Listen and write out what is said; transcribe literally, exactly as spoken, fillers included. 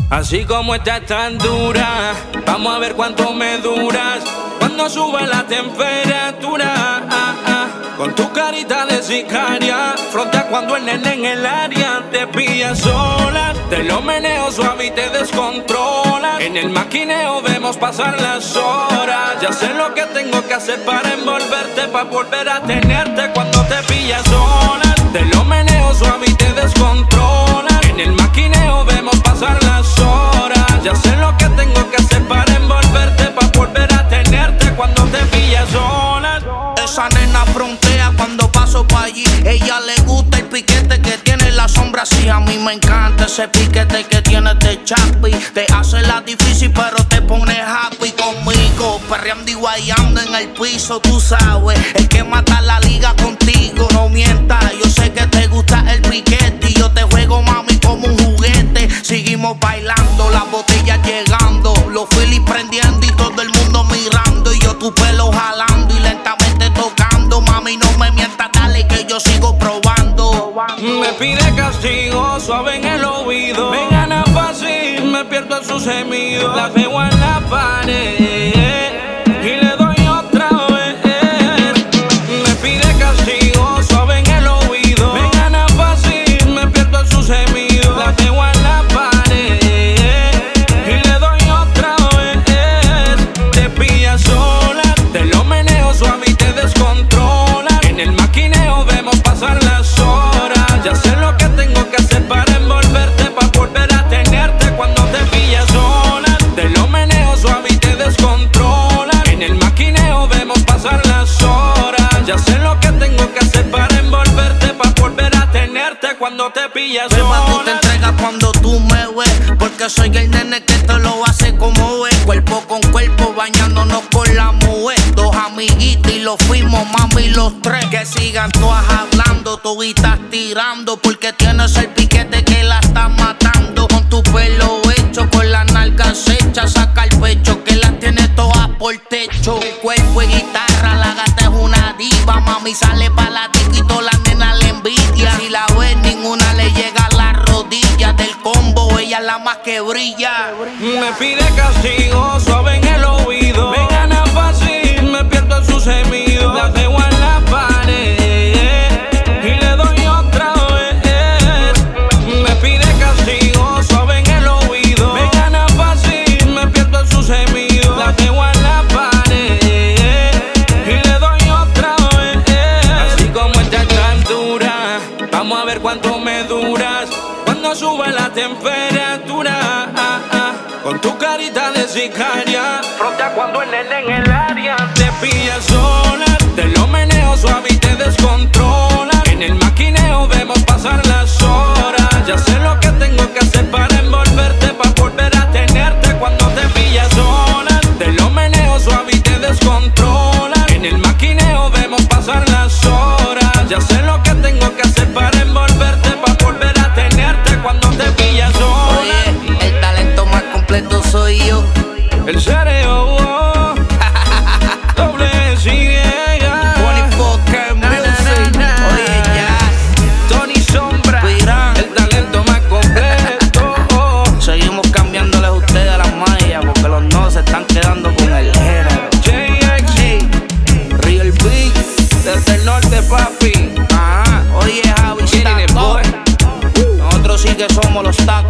Así como estás tan dura, vamos a ver cuánto me duras cuando suba la temperatura. Ah, ah. Con tu carita de sicaria, frontea cuando el nene en el área te pilla sola. Te lo meneo suave y te descontrola. En el maquineo vemos pasar las horas. Ya sé lo que tengo que hacer para envolverte, para volver a tenerte cuando te pillas sola. Te lo meneo suave y te descontrola. En el maquineo vemos pasar las horas. Ya sé lo que tengo que hacer para envolverte, para volver a tenerte cuando te pillas sola. Esa nena frontea cuando paso por allí. Ella le gusta el piquete que tiene la sombra. Sí, a mí me encanta ese piquete que tiene de Chapi. Te hace la difícil pero te pone happy conmigo. Perreando y guayando en el piso, tú sabes. El que mata la liga contigo, no mientas. Yo sé que te gusta el piquete y yo te juego, mami, como un juguete. Seguimos bailando, las botellas llegando, los Phillies prendiendo y todo el mundo mirando. Y yo tu pelo jalando y lentamente tocando. Mami, no me mientas, dale que yo sigo probando. Me pide castigo, suave en el oído. Me gana fácil, me pierdo en sus gemidos. La veo en la pared y le doy otra vez. Me pide castigo, suave en el oído. Me gana fácil, me pierdo en sus gemidos. La veo en la pared y le doy otra vez. Te pillas sola, te lo meneo suave y te descontrola. En el maquineo vemos pasar las horas. Ya sé lo que tengo que hacer para envolverte, para volver a tenerte cuando te pillas sola. Te lo meneo suave y te descontrola. En el maquineo vemos pasar las horas. Ya sé lo que tengo que hacer para envolverte, para volver a tenerte cuando te pillas sola. Beba, tú te entregas cuando tú me ves, porque soy el nene que te lo hace como ves. Cuerpo con cuerpo, bañándonos con la mujer. Dos amiguitas y los fuimos, mami, los tres. Que sigan todas hablando, toditas tirando, porque tienes el piquete que la está matando. Con tu pelo hecho, con las nalgas hechas, saca el pecho que las tiene todas por techo. El cuerpo y guitarra, la gata es una diva. Mami sale pa' la disco y toda la nena le envidia. Si la ves, ninguna le llega a las rodillas. Del combo, ella es la más que brilla. Me pide castigo, suave en el oído. Me gana fácil, me pierdo en sus gemidos. La veo en la pared y le doy otra vez. Me pide castigo, suave en el oído. Me gana fácil, me pierdo en sus gemidos. La veo en la pared y le doy otra vez. Así como estás tan dura, vamos a ver cuánto me duras cuando suba la temperatura. Ah, ah. Con tu carita de sicaria, frontea cuando el nene en el área te pilla sola. Te lo meneo suave y te descontrola. En el maquineo vemos pasar las horas. Ya sé lo que tengo que hacer para envolverte, para volver a tenerte cuando te pillas sola. Te lo meneo suave y te descontrola. En el maquineo vemos pasar las horas. Ya sé lo que tengo que hacer para envolverte, para volver a tenerte cuando te pillas sola. Oye, el talento más completo soy yo. El cerebro, oh, doble S Y veinticuatro Music. Oye, ya. Tony Sombra, Pirán. el talento más completo. Oh. Seguimos cambiándoles a ustedes las mallas, porque los no se están quedando con el género. J X, Real Big, desde el norte, papi. ajá. Oye, Javi, Getting it, está boy. top. Nosotros sí que somos los tacos.